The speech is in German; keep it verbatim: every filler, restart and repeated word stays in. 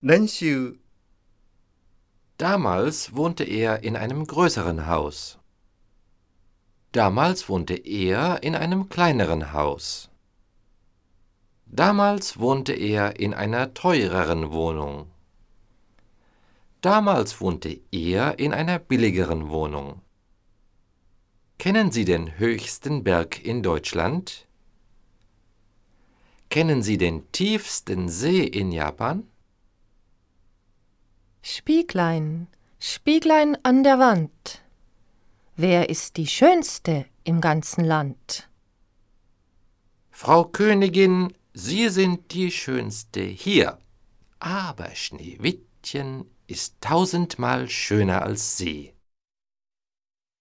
練習 Damals wohnte er in einem größeren Haus. Damals wohnte er in einem kleineren Haus. Damals wohnte er in einer teureren Wohnung. Damals wohnte er in einer billigeren Wohnung. Kennen Sie den höchsten Berg in Deutschland? Kennen Sie den tiefsten See in Japan? Spieglein, Spieglein an der Wand, wer ist die Schönste im ganzen Land? Frau Königin, Sie sind die Schönste hier, aber Schneewittchen ist tausendmal schöner als Sie.